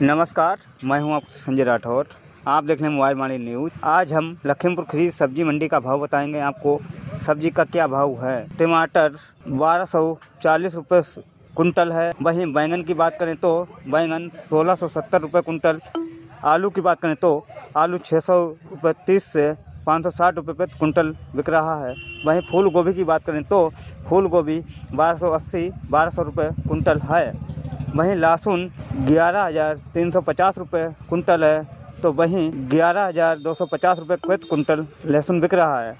नमस्कार, मैं हूं आपका संजय राठौर। आप देख रहे हैं मोबाइल वाणी न्यूज। आज हम लखीमपुर खीरी सब्जी मंडी का भाव बताएंगे आपको। सब्जी का क्या भाव है। टमाटर 1240 रुपये कुंटल है। वहीं बैंगन की बात करें तो बैंगन 1670 रुपये कुंटल। आलू की बात करें तो आलू 630 से 560 रुपये प्रति कुंटल बिक रहा है। वहीं फूल गोभी की बात करें तो फूल गोभी 1280-1200 रुपये कुंटल है। वहीं लहसुन 11,350 रुपये कुंटल है, तो वहीं 11,250 रुपये प्रति कुंटल लहसुन बिक रहा है।